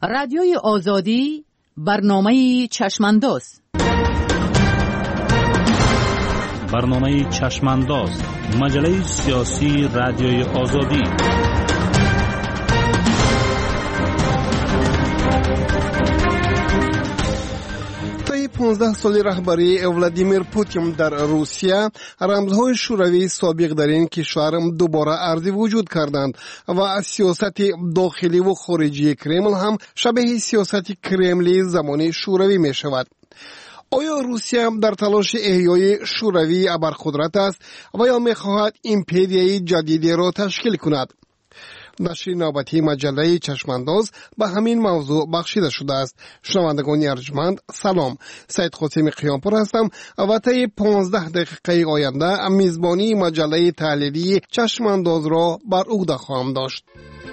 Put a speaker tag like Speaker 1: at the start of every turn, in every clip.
Speaker 1: رادیوی آزادی برنامه چشمانداز.
Speaker 2: برنامه چشمانداز، مجله سیاسی رادیوی آزادی.
Speaker 3: طی 15 سال رهبری ولادیمیر پوتین در روسیه، رمزهای شوروی سابق در این کشور دوباره ارزی وجود کردند و سیاست داخلی و خارجی کرمل هم شبیه سیاست کرملی زمان شوروی می شود. آیا روسیه در تلاش احیای شوروی ابرقدرت است و یا می خواهد ایمپریای جدیدی را تشکیل کند؟ نشر نوبتی مجله چشمانداز به همین موضوع بخشیده شده است. شنوندگان ارجمند، سلام. سید قاسم قیامپور هستم و طی 15 دقیقه آینده میزبانی مجله تحلیلی چشمانداز را بر عهده خواهم داشت.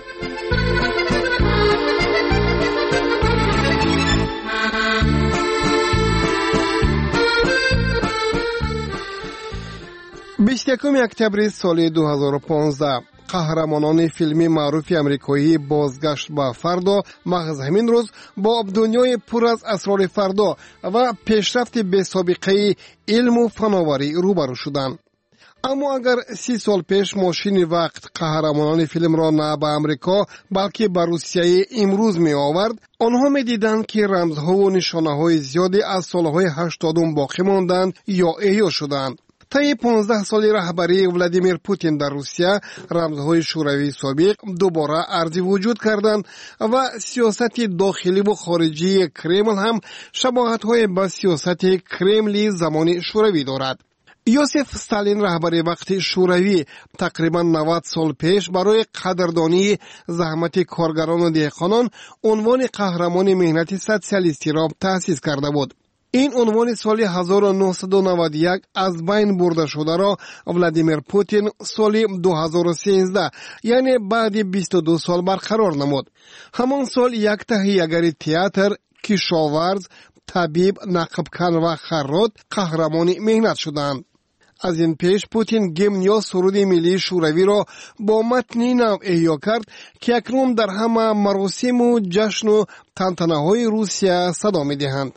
Speaker 3: بیستیکم اکتبر سال 2015 قهرمانان فیلمی معروف امریکایی بازگشت به فردا محض همین روز با دنیای پر از اسرار فردا و پیشرفت بی‌سابقه علم و فناوری روبرو شدند. اما اگر 30 سال پیش ماشین وقت قهرمانان فیلم را نه به امریکا بلکه به روسیه امروز می آورد، آنها می دیدند که رمزها و نشانه های زیادی از سالهای 80 باقی ماندند یا احیا شدند. طی 15 سال رهبری ولادیمیر پوتین در روسیه، رمزهای شوروی سابق دوباره ارزی وجود کردند و سیاست داخلی و خارجی کرمل هم شباهت‌های به سیاست کرملی زمان شوروی دارد. یوسف استالین رهبر وقت شوروی تقریبا 90 سال پیش برای قدردانی زحمت کارگران و دهقانان عنوان قهرمان مهنت سوسیالیستی را تأسیس کرده بود. این عنوان سال 1991 از بین برده شده را ولادیمیر پوتین سال 2013 یعنی بعد 22 سال برقرار نمود. همان سال یک تهیه‌گر تئاتر، کشاورز، طبیب، نقبکن و خراط قهرمان مهنت شدند. از این پیش پوتین گیمن یا سرود ملی شوروی را با متنی نو احیا کرد که اکنون در همه مراسم و جشن و تنتنه‌های روسیه صدا می‌دهند.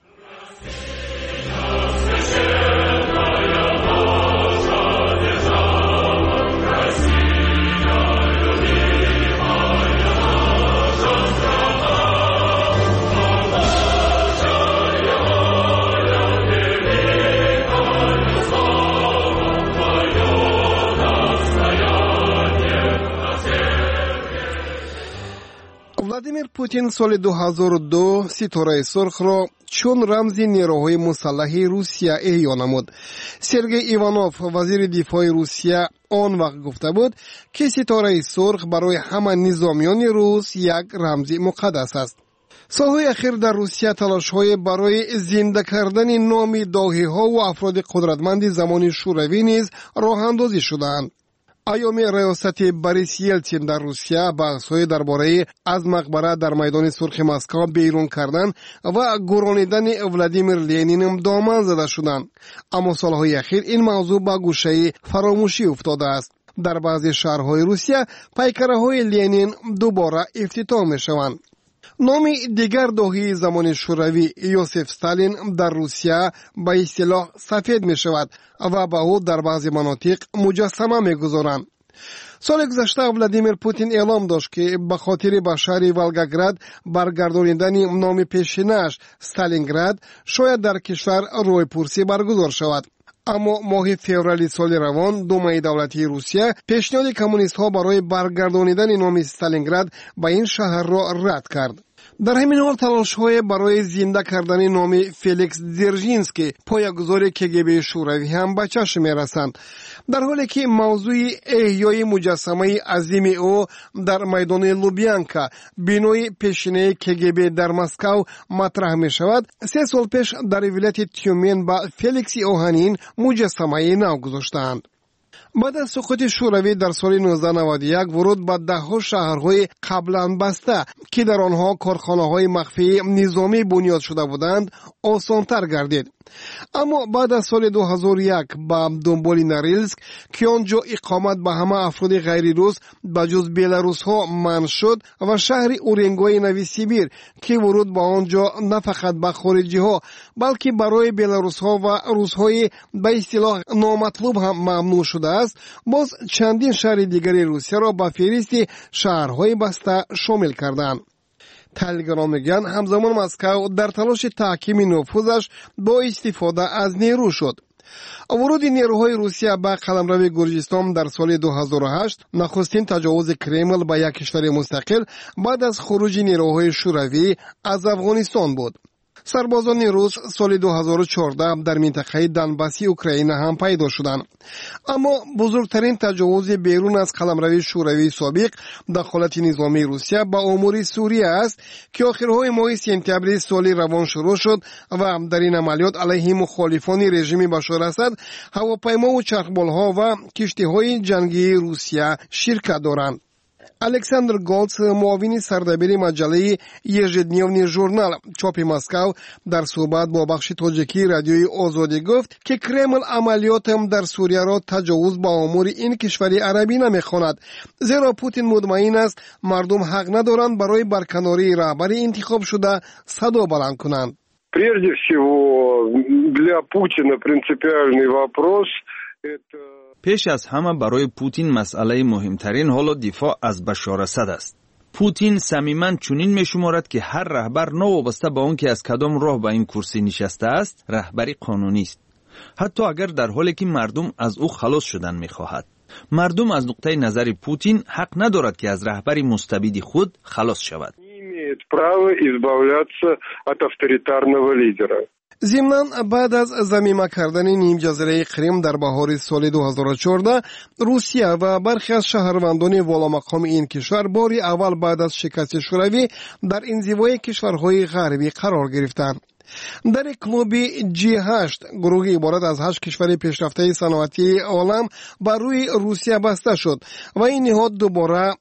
Speaker 3: ولادیمیر پوتین سال 2002 ستاره سرخ را چون رمز نیروهای مسلح روسیه احیا نمود. سرگئی ایوانوف وزیر دفاع روسیه آن وقت گفته بود که ستاره سرخ برای همه نظامیان روس یک رمز مقدس است. سالهای اخیر در روسیه تلاش‌های برای زنده کردن نام داهی‌ها و افراد قدرتمند زمان شوروی نیز راه اندازی شدند. ایام ریاست بوریس یلتسین در روسیه بحث‌های درباره از مقبره در میدان سرخ مسکو بیرون کردن و گرانیدن ولادیمیر لنین دامن زده شدند. اما سالهای اخیر این موضوع به گوشه فراموشی افتاده است. در بعضی شهرهای روسیه پیکره‌های لنین دوباره افتتاح می‌شوند. نام دیگر داهی زمان شوروی یوسف استالین در روسیه به اصطلاح سفید می شود و به او در بعضی مناطق مجسمه می گذارند. سال گذشته ولادیمیر پوتین اعلام داشت که به خاطر به شهر ولگاگراد برگردانیدن نام پیشینش استالینگراد شاید در کشور روی پرسی برگزار شود. اما ماه فوریه سال روان دومای دولتی روسیه پیشنهاد کمونیست ها برای برگردانیدن نام استالینگراد به این شهر را رد کرد. در همین حال تلاش‌های برای زنده کردن نام فلیکس درژینسکی پایه‌گذار کگب شوروی هم به چشم می‌رسند، در حالی که موضوع احیای مجسمه عظیم او در میدان لوبیانکا بینای پیشینه کگب در مسکو مطرح می‌شود. 3 سال پیش در ولایت تیومن با فلیکس اوهانین مجسمه نو گذاشتند. بعد از سقوط شوروی در سال 1991 ورود به ده‌ها شهرهای قبلا بسته که در آنها کارخانه‌های مخفی نظامی بنیاد شده بودند آسان‌تر گردید. اما بعد از سال 2001 با دنبال نارلسک که آنجا اقامت به همه افراد غیر روس بجز بیلاروس ها منع شد و شهر اورنگوی نویسیبیر که ورود به آنجا نه فقط به خارجی ها بلکه برای بیلاروس ها و روس های به اصطلاح نامطلوب هم ممنوع شده است، باز چندین شهر دیگری روسیه را به فهرست شهرهای بسته شامل کردند. تحلیلگران میگن همزمان مسکو در تلاش تحکیم نفوذش با استفاده از نیرو شد. ورود نیروهای روسیه به قلمرو گرجستان در سال 2008 نخستین تجاوز کرمل به یک کشور مستقل بعد از خروج نیروهای شوروی از افغانستان بود. سربازان روس سال 2014 در منطقه دنباسی اوکراین هم پیدا شدند. اما بزرگترین تجاوز بیرون از قلمرو شوروی سابق دخالت نظامی روسیه به امور سوریه است که آخرهای ماه سپتامبر سال روان شروع شد و در این عملیات علیه مخالفان رژیم بشار اسد هواپیما و چرخبالها و کشتی‌های جنگی روسیه شرکت دارند. الکساندر گولتس، معاون سردبیر مجله یژدنیوی ژورنال چاپ مسکو، در صحبت با بخش تاجیکی رادیوی آزادی گفت که کرمل عملیات در سوریه را تجاوز به امور این کشور عربی نمی‌خواند، زیرا پوتین مطمئن است مردم حق ندارند برای برکناری رهبر انتخاب شده صدا بلند کنند.
Speaker 4: Прежде всего, для Путина принципиальный вопрос это
Speaker 5: پیش از همه برای پوتین مسئله مهمترین حالا دفاع از بشار اسد است. پوتین صمیماً چنین می‌شمارد که هر رهبر نوابسته به آن که از کدام راه به این کرسی نشسته است، رهبری قانونی است. حتی اگر در حالی که مردم از او خلاص شدن می‌خواهد. مردم از نقطه نظر پوتین حق ندارد که از رهبری مستبد خود خلاص شود.
Speaker 3: ضمناً بعد از ضمیمه کردن نیم جزیره کریم در بهار سال 2014 روسیه و برخی از شهروندان والامقام این کشور باری اول بعد از شکست شوروی در انزوای کشورهای غربی قرار گرفتند. در کلوب G8 گروهی عبارت از 8 کشور پیشرفته صنعتی عالم بر روی روسیه بسته شد و این نهاد دوباره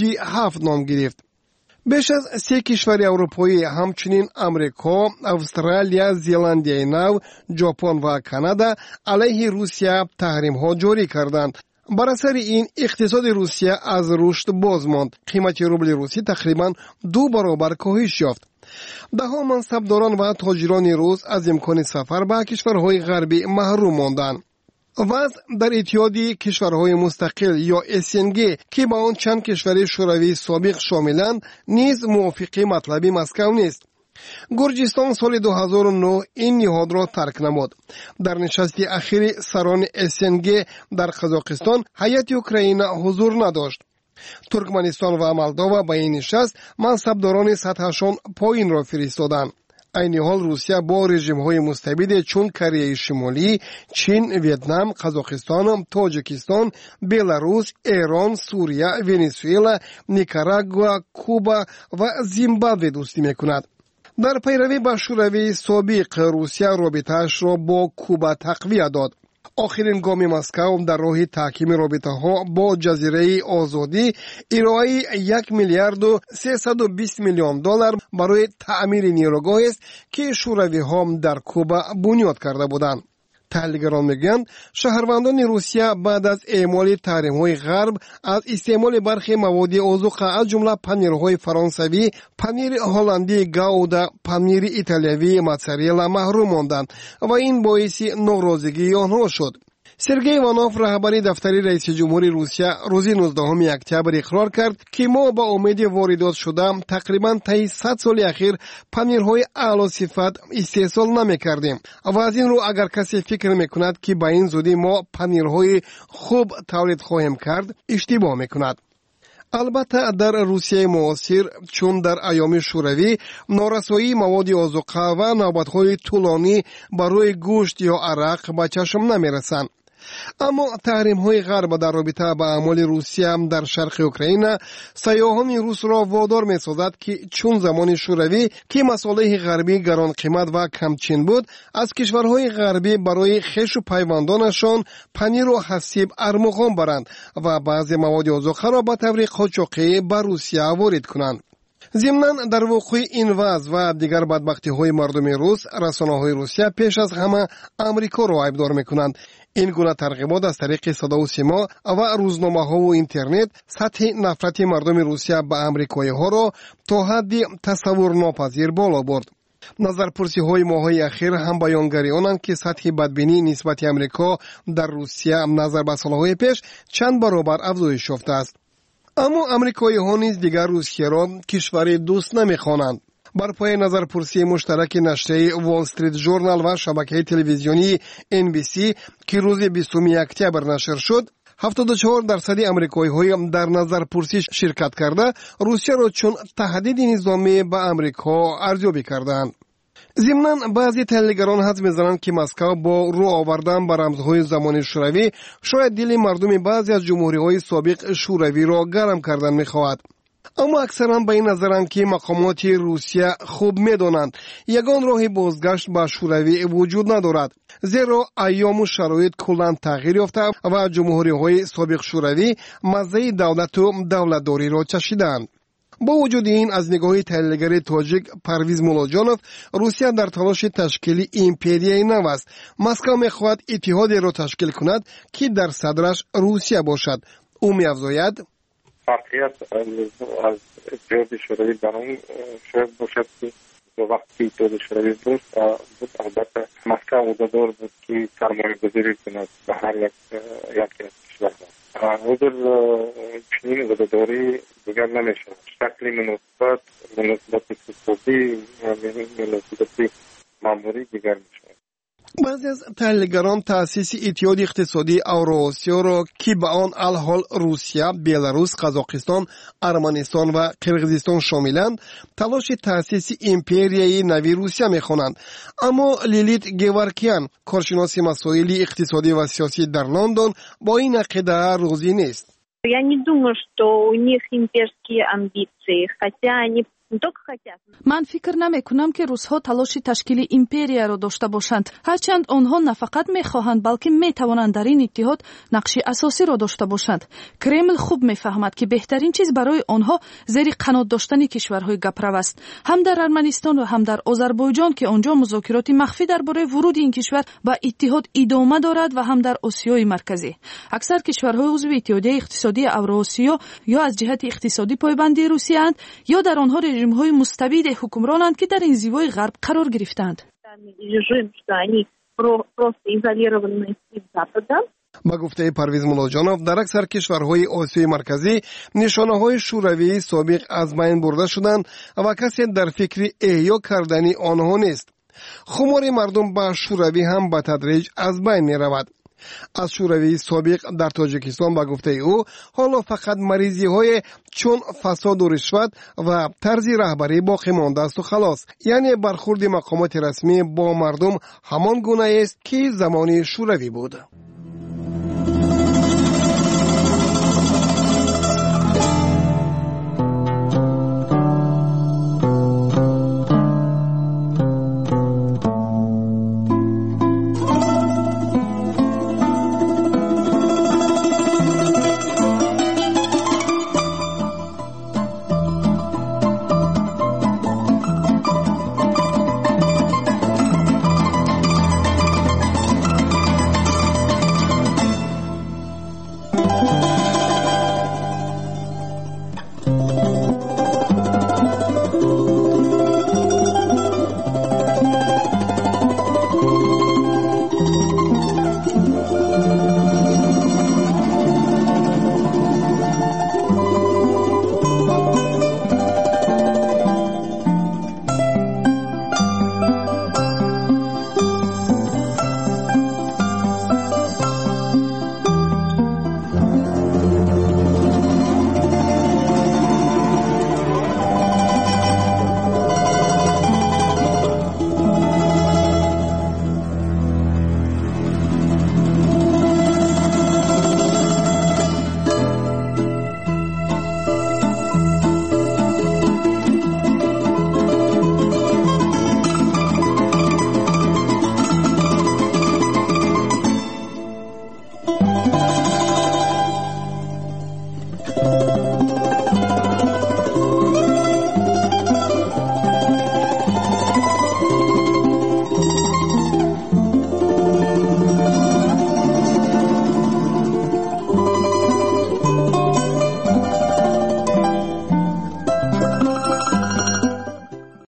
Speaker 3: G7 نام گرفت. بیش از 3 کشور اروپایی همچنین امریکا، استرالیا، زلاندیای نو، ژاپن و کانادا علیه روسیه تحریم ها جاری کردند. بر اثر این اقتصاد روسیه از رشد باز ماند. قیمت روبل روسی تقریبا 2 برابر کاهش یافت. دهها منصبداران و تاجران روس از امکان سفر به کشورهای غربی محروم ماندند. وضع در اتحادیه کشورهای مستقل یا SNG که با آن چند کشور شوروی سابق شاملند نیز موافق مطلب مسکو نیست. گرجستان سال 2009 این نهاد را ترک نمود. در نشست اخیر سران SNG در قزاقستان هیئت اوکراین حضور نداشت. ترکمنستان و مولداوا با این نشست منصبداران سطحشان پایین را فرستادند. این حال روسیه با رژیم‌های مستبد چون کره شمالی، چین، ویتنام، قزاقستان، تاجیکستان، بلاروس، ایران، سوریه، ونزوئلا، نیکاراگوآ، کوبا و زیمبابوه دوستی می‌کند. در پیروی به شوروی سابق روسیه رابطه‌اش را با کوبا تقویت داد. آخرین گام مسکو در راه تحکیم رابطه ها با جزیره آزادی ارائه 1 میلیارد و 320 میلیون دلار برای تعمیر نیروگاهی است که شوروی ها در کوبا بنیاد کرده بودند. تحلیلگران میگویند شهروندان روسیه بعد از اعمال تحریم‌های غرب از استعمال برخی مواد عضوقه از جمله پنیرهای فرانسوی، پنیر هلندی گاودا، پنیر ایتالیایی موتزارلا محروم ماندند و این باعث ناراضگی آنها شد. سرگئی ایوانوف رهبر دفتر رئیس جمهور روسیه روز 19 اکتبر اقرار کرد که ما با امید واردات شده تقریبا طی 100 سال اخیر پنیرهای اعلی صفت استحصال نمی‌کردیم و از این رو اگر کسی فکر می‌کند که با این زودی ما پنیرهای خوب تولید خواهیم کرد اشتباه می‌کند. البته در روسیه معاصر چون در ایام شوروی نارسایی مواد عضوقه و نوبت‌های طولانی برای گوشت یا عرق به چشم نمی‌رسند. اما تحریم‌های غرب در رابطه با اعمال روسیه در شرق اوکراین سیاحان روس را وادار می‌سازد که چون زمان شوروی که مصالح غربی گران قیمت و کمچین بود از کشورهای غربی برای خویش و پیوندانشان پنیر و حسیب ارمغان برند و بعضی مواد عضوقه را به طور قاچاقی به روسیه وارد کنند. ضمناً در وقوع این وضع و دیگر بدبختی‌های مردم روس، رسانه‌های روسیه پیش از همه آمریکا را عیبدار می‌کنند. این گونه ترغیبات از طریق صدا و سیما و روزنامه‌ها و اینترنت سطح نفرت مردم روسیه به آمریکایی‌ها را تا حدی تصور ناپذیر بالا برد. نظرپرسی‌های ماه‌های اخیر هم بیانگری آنند که سطح بدبینی نسبت امریکا در روسیه نظر به سال‌های پیش چند برابر افزایش یافته است. اما امریکایی‌ها نیز دیگر روسیه را کشور دوست نمی‌خوانند. بر پای نظرپرسی مشترک نشریه وال استریت ژورنال و شبکه تلویزیونی NBC که روز 20 اکتبر نشر شد، 74% امریکایی‌ها در نظرپرسی شرکت کرده روسیه را چون تهدید نظامی به امریکا ارزیابی کردند. ضمناً بعضی تحلیلگران حدس می‌زنند که مسکو با رو آوردن به رمزهای زمان شوروی شاید دل مردم بعضی از جمهوری‌های سابق شوروی را گرم کردن می‌خواهد. اما اکثرا به این نظرند که مقامات روسیه خوب می‌دانند یگان راه بازگشت به شوروی وجود ندارد، زیرا ایام و شرایط کلاً تغییر یافته و جمهوری‌های سابق شوروی مزه دولت و دولتداری را چشیدند. با وجود این، از نگاه تحلیلگر تاجیک پرویز مولاجانوف، روسیه در تلاش تشکیل ایمپریای نو است. مسکو می‌خواهد اتحادی را تشکیل کند که در صدرش روسیه باشد. او می‌افزاید
Speaker 6: فرقیت از اتحاد شوروی در اون شاید باشد که وقتی اتحاد شوروی بود البته مسکو وعده‌دار بود که سرمایه‌گذاری کند به هر یکی از کشورها. حضور چنین وعده‌داری دیگر نمیشه. شکل مناسبت اقتصادی و مناسبت ماموری دیگر میشه.
Speaker 3: بعضی از تحلیلگران تأسیس اتحاد اقتصادی اوراسیا را که به آن الحال روسیه، بلاروس، قزاقستان، ارمنستان و قرقیزستان شاملند، تلاش تأسیس ایمپریای نوی روسیه می‌خوانند. اما لیلیت گورکیان، کارشناس مسائل اقتصادی و سیاسی در لندن، با این عقیده راضی نیست.
Speaker 7: Я не думаю, что у них имперские амбиции, хотя они
Speaker 8: من فکر نمی کنم که روس‌ها تلاش تشکیل ایمپریا را داشته باشند. هرچند آنها نه فقط می‌خواهند بلکه می‌توانند در این اتحاد نقش اساسی را داشته باشند. کرمل خوب می‌فهمد که بهترین چیز برای آنها زیر قنات داشتن کشورهای گپرو است. هم در ارمنستان و هم در آذربایجان که آنجا مذاکرات مخفی درباره ورود این کشور به اتحاد ادامه دارد و هم در آسیای مرکزی. اکثر کشورهای عضو اتحادیه اقتصادی اوراسیا یا از جهت اقتصادی پایبند روسیه اند یا در آنها رژیم‌های مستبد حکمرانند که در این زیوای غرب قرار گرفتند.
Speaker 3: با گفته پرویز مولاجانوف، در اکثر کشورهای آسیای مرکزی نشانه‌های شوروی سابق از بین برده شدند و کسی در فکر احیا کردن آنها نیست. خمار مردم به شوروی هم به تدریج از بین می‌رود. از شوروی سابق در تاجیکستان با گفته او حالا فقط مریضی های چون فساد و رشوت و طرز رهبری باقی مانده است و خلاص. یعنی برخورد مقامات رسمی با مردم همان گونه است که زمان شوروی بود.